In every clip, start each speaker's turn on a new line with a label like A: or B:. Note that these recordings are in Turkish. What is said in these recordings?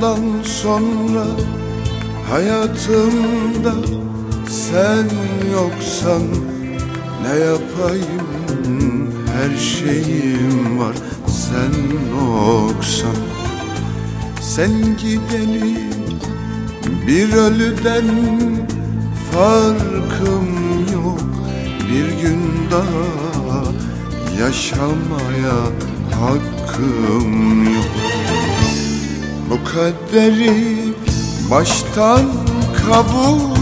A: bundan sonra hayatımda sen yoksan ne yapayım? Her şeyim var sen yoksan. Sen gideli bir ölüden farkım yok. Bir gün daha yaşamaya hakkım yok. Bu kaderi baştan kabul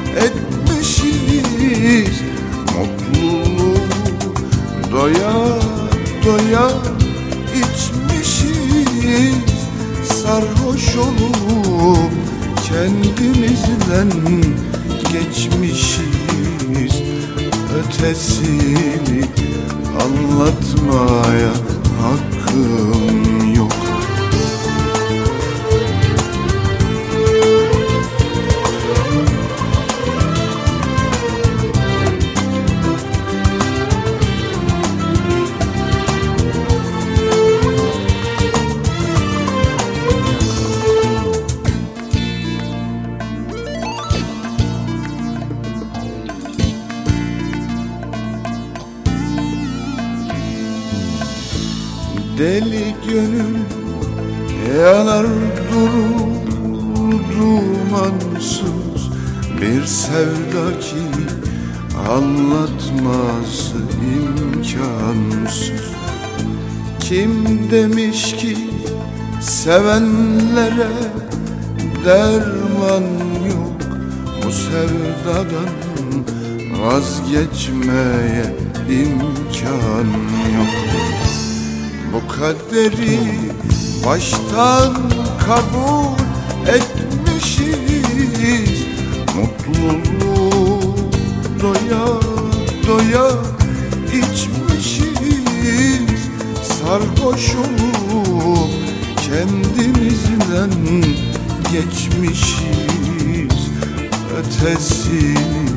A: etmişiz. Mutluluğu doya doya içmişiz. Sarhoş olup kendimizden geçmişiz. Ötesini anlatmaya hakkım yok. Deli gönül yanar durur dumansız. Bir sevda ki anlatması imkansız. Kim demiş ki sevenlere derman yok? Bu sevdadan vazgeçmeye imkan yok. Bu kaderi baştan kabul etmişiz. Mutluluğu doya doya içmişiz. Sarhoş olup kendimizden geçmişiz. Ötesini